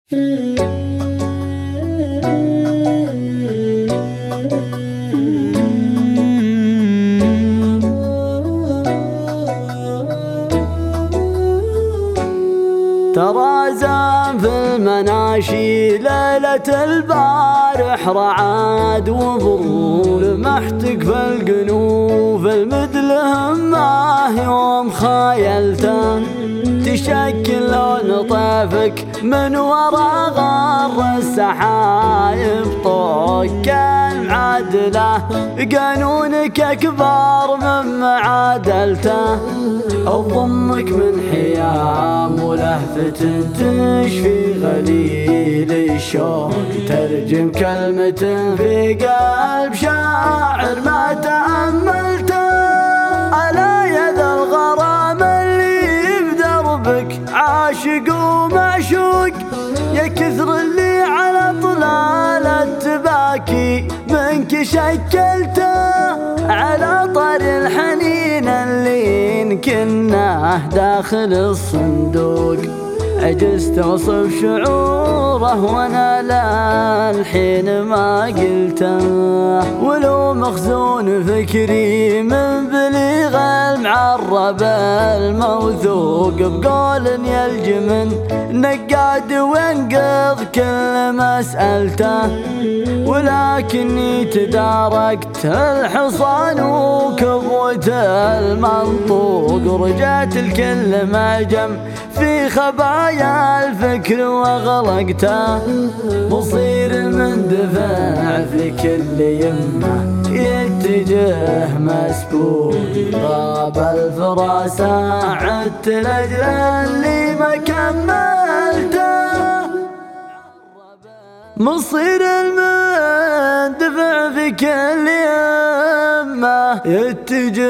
ترازم في المناشي ليلة البارح رعاد وظل محتك في القنوف المدلهم ما يوم خايلته تشكل لون طيفك من ورا غر السحايب طوق المعادلة قانونك أكبر من معادلته أضمك من حيام ولهفة تشفي غليل الشوق ترجم كلمة في قلب شاعر ما تأملته على يد الغرام اللي بدربك عاشق ومعشوق يا كثر اللي على طلال التباكي منك شكلته على طر الحنين اللي كناه داخل الصندوق عجزت اوصف شعوره وانا للحين ما قلته ولو مخزون فكري من بليغ المعرب الموثوق بقول يلجمن نقاد وينقض كل مسألته ولكني تداركت الحصان وكبوة المنطوق رجعت الكل معجم في خبايا الفكر وغلقته مصير من دفع في كل يمه يتجه مسبوق غاب الفراسة عدت لأجل اللي ما كملته مصير المندفع في كل يمه يتجه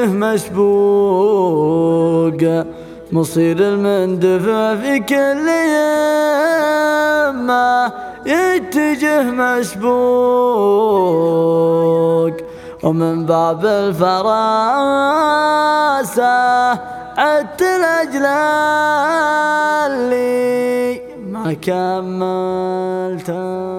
مسبوق مصير المندفع في كل يمه يتجه مسبوق ومن باب الفراسة عدت لأجل اللي ما كملته.